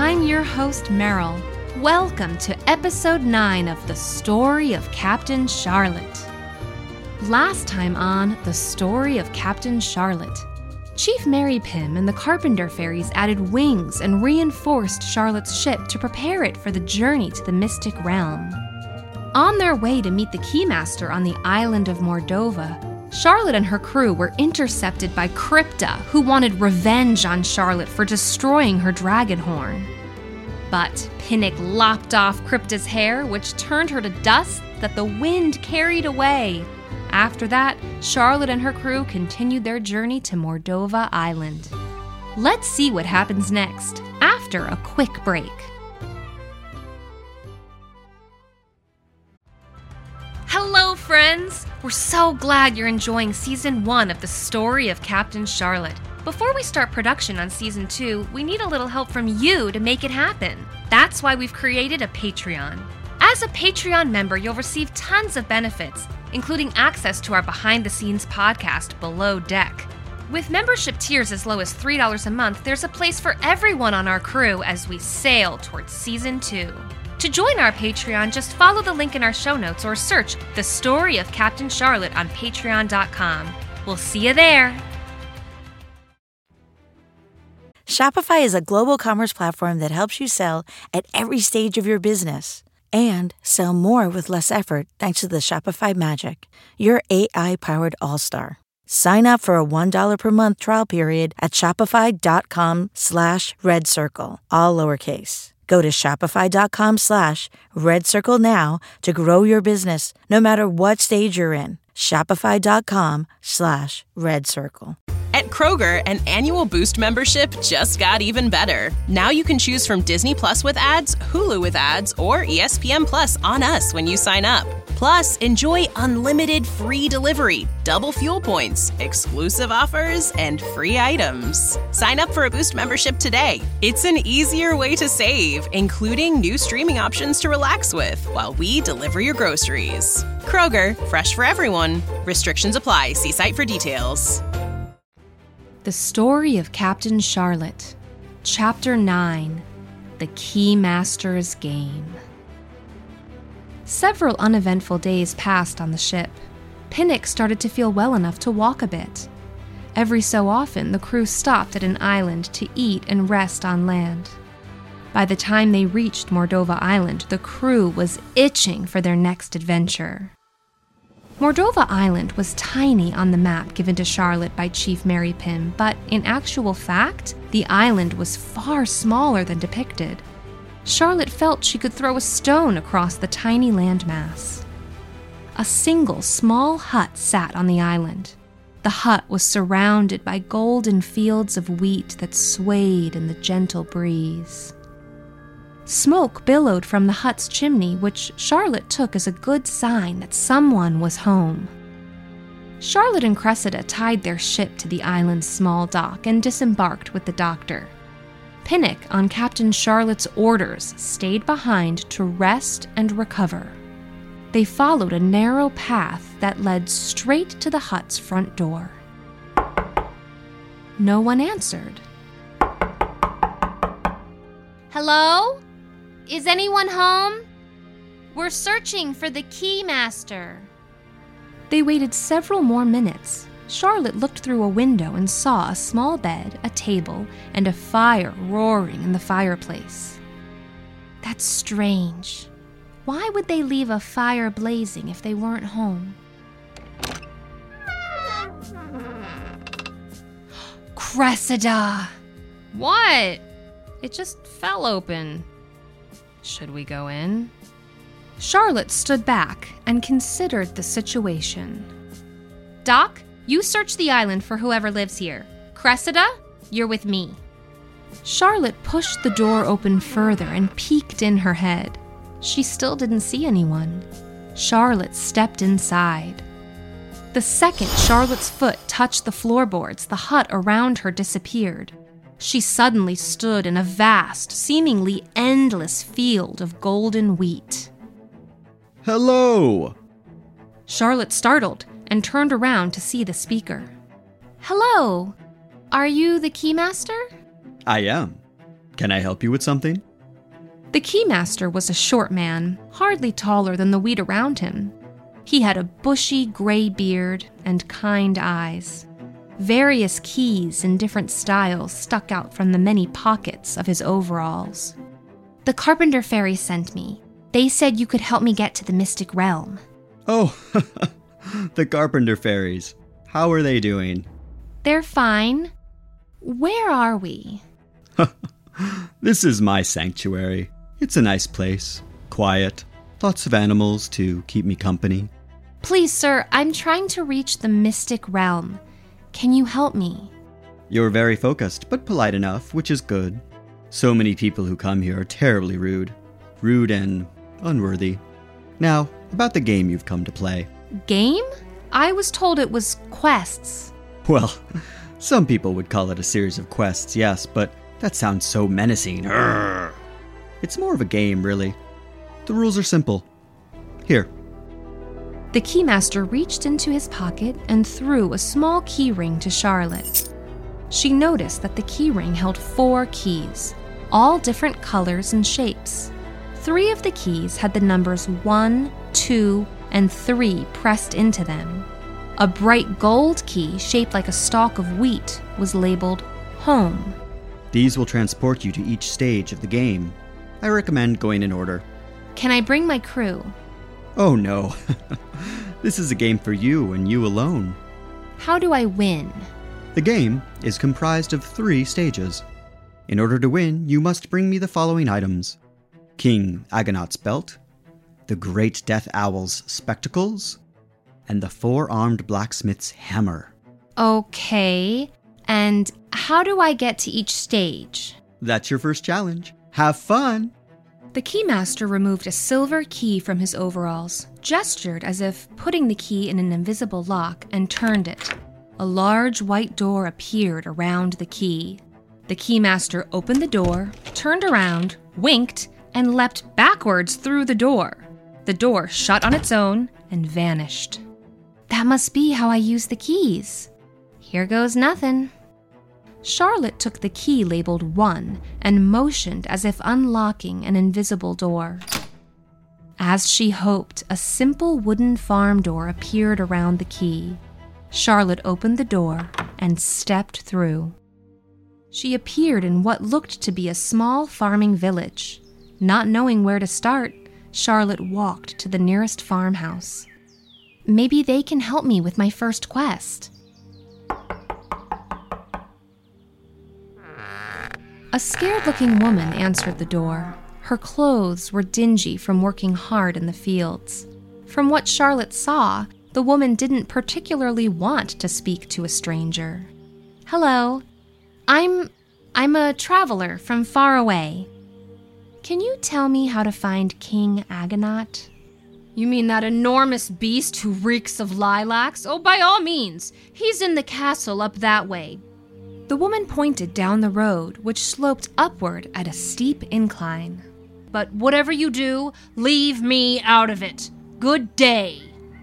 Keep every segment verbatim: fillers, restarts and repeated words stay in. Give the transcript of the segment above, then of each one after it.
I'm your host, Meryl. Welcome to episode nine of The Story of Captain Charlotte. Last time on The Story of Captain Charlotte, Chief Mary Pym and the Carpenter Fairies added wings and reinforced Charlotte's ship to prepare it for the journey to the Mystic Realm. On their way to meet the Keymaster on the island of Mordova, Charlotte and her crew were intercepted by Krypta, who wanted revenge on Charlotte for destroying her dragon horn. But Pinnock lopped off Krypta's hair, which turned her to dust that the wind carried away. After that, Charlotte and her crew continued their journey to Mordova Island. Let's see what happens next, after a quick break. Hello, friends! We're so glad you're enjoying Season one of The Story of Captain Charlotte. Before we start production on Season two, we need a little help from you to make it happen. That's why we've created a Patreon. As a Patreon member, you'll receive tons of benefits, including access to our behind-the-scenes podcast, Below Deck. With membership tiers as low as three dollars a month, there's a place for everyone on our crew as we sail towards Season two. To join our Patreon, just follow the link in our show notes or search The Story of Captain Charlotte on patreon dot com. We'll see you there. Shopify is a global commerce platform that helps you sell at every stage of your business and sell more with less effort thanks to the Shopify magic, your A I-powered all-star. Sign up for a one dollar per month trial period at shopify.com slash red circle, all lowercase. Go to shopify.com slash red circle now to grow your business no matter what stage you're in. Shopify.com slash red circle. At Kroger, an annual Boost membership just got even better. Now you can choose from Disney Plus with ads, Hulu with ads, or E S P N Plus on us when you sign up. Plus, enjoy unlimited free delivery, double fuel points, exclusive offers, and free items. Sign up for a Boost membership today. It's an easier way to save, including new streaming options to relax with while we deliver your groceries. Kroger, fresh for everyone. Restrictions apply. See site for details. The Story of Captain Charlotte, Chapter nine, The Keymaster's Game. Several uneventful days passed on the ship. Pinnock started to feel well enough to walk a bit. Every so often, the crew stopped at an island to eat and rest on land. By the time they reached Mordova Island, the crew was itching for their next adventure. Mordova Island was tiny on the map given to Charlotte by Chief Mary Pym, but in actual fact, the island was far smaller than depicted. Charlotte felt she could throw a stone across the tiny landmass. A single small hut sat on the island. The hut was surrounded by golden fields of wheat that swayed in the gentle breeze. Smoke billowed from the hut's chimney, which Charlotte took as a good sign that someone was home. Charlotte and Cressida tied their ship to the island's small dock and disembarked with the doctor. Pinnock, on Captain Charlotte's orders, stayed behind to rest and recover. They followed a narrow path that led straight to the hut's front door. No one answered. Hello? Is anyone home? We're searching for the Keymaster. They waited several more minutes. Charlotte looked through a window and saw a small bed, a table, and a fire roaring in the fireplace. That's strange. Why would they leave a fire blazing if they weren't home? Cressida! What? It just fell open. Should we go in? Charlotte stood back and considered the situation. Doc, you search the island for whoever lives here. Cressida, you're with me. Charlotte pushed the door open further and peeked in her head. She still didn't see anyone. Charlotte stepped inside. The second Charlotte's foot touched the floorboards, the hut around her disappeared. She suddenly stood in a vast, seemingly endless field of golden wheat. Hello! Charlotte startled and turned around to see the speaker. Hello! Are you the Keymaster? I am. Can I help you with something? The Keymaster was a short man, hardly taller than the wheat around him. He had a bushy gray beard and kind eyes. Various keys in different styles stuck out from the many pockets of his overalls. The Carpenter Fairy sent me. They said you could help me get to the Mystic Realm. Oh, the Carpenter Fairies. How are they doing? They're fine. Where are we? This is my sanctuary. It's a nice place. Quiet. Lots of animals to keep me company. Please, sir, I'm trying to reach the Mystic Realm. Can you help me? You're very focused, but polite enough, which is good. So many people who come here are terribly rude. Rude and unworthy. Now, about the game you've come to play. Game? I was told it was quests. Well, some people would call it a series of quests, yes, but that sounds so menacing. Urgh. It's more of a game, really. The rules are simple. Here. The Keymaster reached into his pocket and threw a small keyring to Charlotte. She noticed that the keyring held four keys, all different colors and shapes. Three of the keys had the numbers one, two, and three pressed into them. A bright gold key shaped like a stalk of wheat was labeled Home. These will transport you to each stage of the game. I recommend going in order. Can I bring my crew? Oh no. This is a game for you and you alone. How do I win? The game is comprised of three stages. In order to win, you must bring me the following items. King Agonot's belt, the Great Death Owl's spectacles, and the four-armed blacksmith's hammer. Okay, and how do I get to each stage? That's your first challenge. Have fun! The Keymaster removed a silver key from his overalls, gestured as if putting the key in an invisible lock, and turned it. A large white door appeared around the key. The Keymaster opened the door, turned around, winked, and leapt backwards through the door. The door shut on its own and vanished. That must be how I use the keys. Here goes nothing. Charlotte took the key labeled one and motioned as if unlocking an invisible door. As she hoped, a simple wooden farm door appeared around the key. Charlotte opened the door and stepped through. She appeared in what looked to be a small farming village. Not knowing where to start, Charlotte walked to the nearest farmhouse. Maybe they can help me with my first quest. A scared-looking woman answered the door. Her clothes were dingy from working hard in the fields. From what Charlotte saw, the woman didn't particularly want to speak to a stranger. Hello, I'm... I'm a traveler from far away. Can you tell me how to find King Agonot? You mean that enormous beast who reeks of lilacs? Oh, by all means. He's in the castle up that way. The woman pointed down the road, which sloped upward at a steep incline. But whatever you do, leave me out of it. Good day.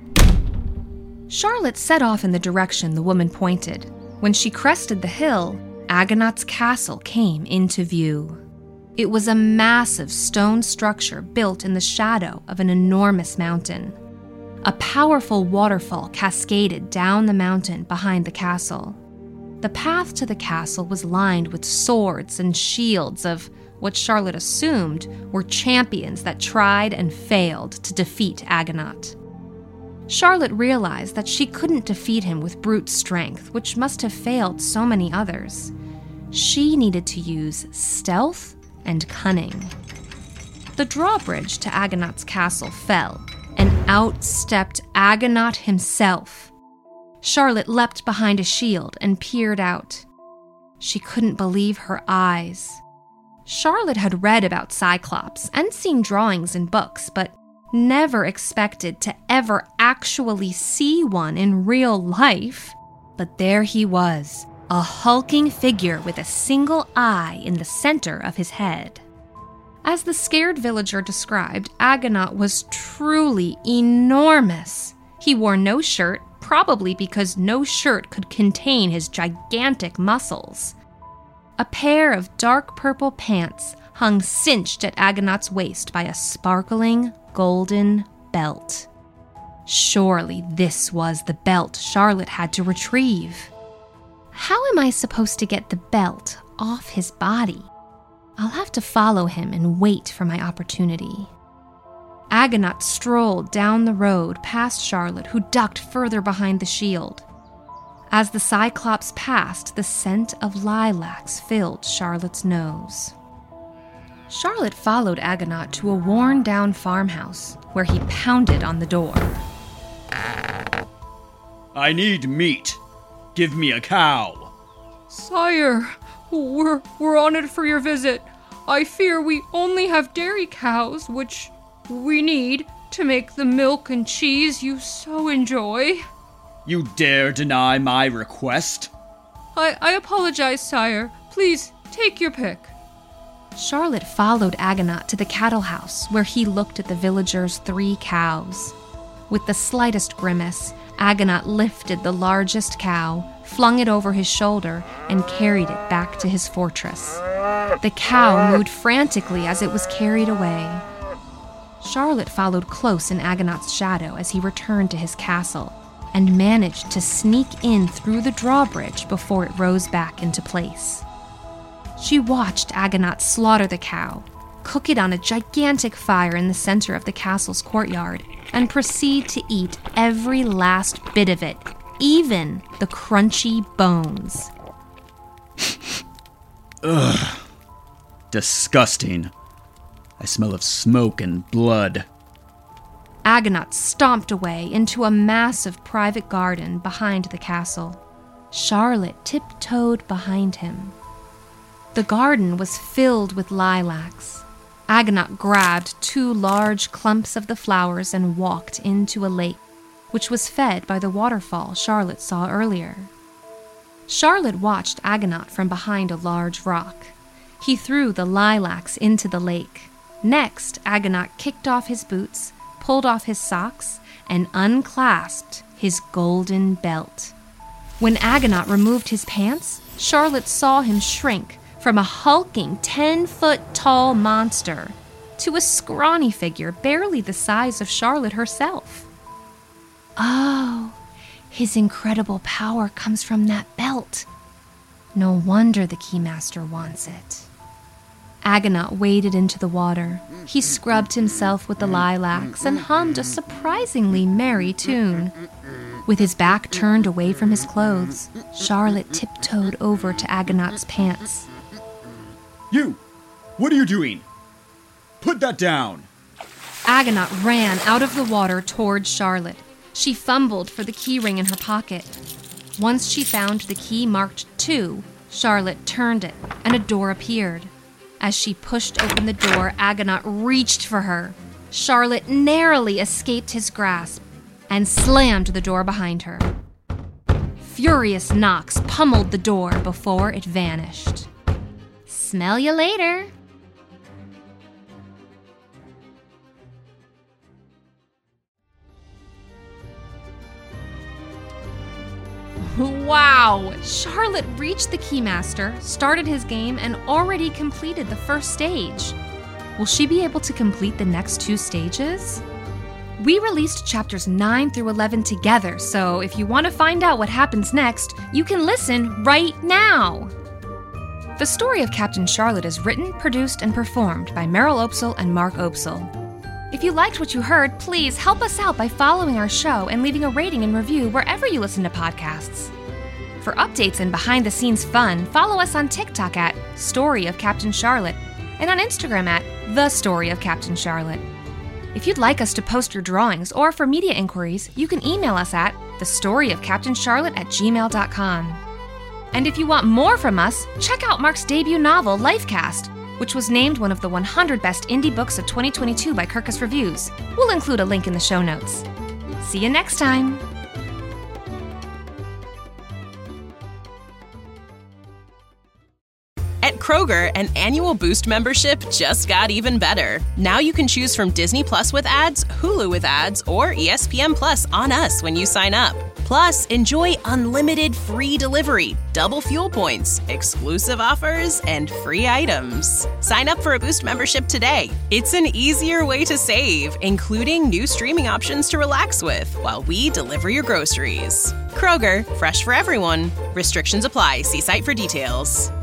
Charlotte set off in the direction the woman pointed. When she crested the hill, Agonot's castle came into view. It was a massive stone structure built in the shadow of an enormous mountain. A powerful waterfall cascaded down the mountain behind the castle. The path to the castle was lined with swords and shields of what Charlotte assumed were champions that tried and failed to defeat Agonot. Charlotte realized that she couldn't defeat him with brute strength, which must have failed so many others. She needed to use stealth and cunning. The drawbridge to Agonot's castle fell, and out stepped Agonot himself. Charlotte leapt behind a shield and peered out. She couldn't believe her eyes. Charlotte had read about Cyclops and seen drawings in books, but never expected to ever actually see one in real life. But there he was, a hulking figure with a single eye in the center of his head. As the scared villager described, Agonot was truly enormous. He wore no shirt, probably because no shirt could contain his gigantic muscles. A pair of dark purple pants hung cinched at Agonot's waist by a sparkling golden belt. Surely this was the belt Charlotte had to retrieve. How am I supposed to get the belt off his body? I'll have to follow him and wait for my opportunity. Agonot strolled down the road past Charlotte, who ducked further behind the shield. As the Cyclops passed, the scent of lilacs filled Charlotte's nose. Charlotte followed Agonot to a worn-down farmhouse, where he pounded on the door. I need meat. Give me a cow. Sire, we're, we're honored for your visit. I fear we only have dairy cows, which we need to make the milk and cheese you so enjoy. You dare deny my request? I, I apologize, sire. Please, take your pick. Charlotte followed Agonot to the cattle house, where he looked at the villagers' three cows. With the slightest grimace, Agonot lifted the largest cow, flung it over his shoulder, and carried it back to his fortress. The cow moved frantically as it was carried away. Charlotte followed close in Agonot's shadow as he returned to his castle, and managed to sneak in through the drawbridge before it rose back into place. She watched Agonot slaughter the cow, cook it on a gigantic fire in the center of the castle's courtyard, and proceed to eat every last bit of it, even the crunchy bones. Ugh. Disgusting. I smell of smoke and blood. Agonot stomped away into a massive private garden behind the castle. Charlotte tiptoed behind him. The garden was filled with lilacs. Agonot grabbed two large clumps of the flowers and walked into a lake, which was fed by the waterfall Charlotte saw earlier. Charlotte watched Agonot from behind a large rock. He threw the lilacs into the lake. Next, Agonot kicked off his boots, pulled off his socks, and unclasped his golden belt. When Agonot removed his pants, Charlotte saw him shrink from a hulking ten-foot-tall monster to a scrawny figure barely the size of Charlotte herself. Oh, his incredible power comes from that belt. No wonder the Keymaster wants it. Agonot waded into the water. He scrubbed himself with the lilacs and hummed a surprisingly merry tune. With his back turned away from his clothes, Charlotte tiptoed over to Agonot's pants. You! What are you doing? Put that down! Agonot ran out of the water towards Charlotte. She fumbled for the keyring in her pocket. Once she found the key marked two, Charlotte turned it, and a door appeared. As she pushed open the door, Agonot reached for her. Charlotte narrowly escaped his grasp and slammed the door behind her. Furious knocks pummeled the door before it vanished. Smell you later. Wow! Charlotte reached the Keymaster, started his game, and already completed the first stage. Will she be able to complete the next two stages? We released chapters nine through eleven together, so if you want to find out what happens next, you can listen right now! The Story of Captain Charlotte is written, produced, and performed by Meryl Opsal and Mark Opsal. If you liked what you heard, please help us out by following our show and leaving a rating and review wherever you listen to podcasts. For updates and behind-the-scenes fun, follow us on TikTok at Story of Captain Charlotte and on Instagram at The Story of Captain Charlotte. If you'd like us to post your drawings or for media inquiries, you can email us at thestoryofcaptaincharlotte at gmail dot com. And if you want more from us, check out Mark's debut novel, Lifecast, which was named one of the one hundred best indie books of twenty twenty-two by Kirkus Reviews. We'll include a link in the show notes. See you next time! At At Kroger, an annual Boost membership just got even better. Now you can choose from Disney Plus with ads, Hulu with ads, or E S P N Plus on us when you sign up. Plus, enjoy unlimited free delivery, double fuel points, exclusive offers, and free items. Sign up for a Boost membership today. It's an easier way to save, including new streaming options to relax with while we deliver your groceries. Kroger, fresh for everyone. Restrictions apply. See site for details.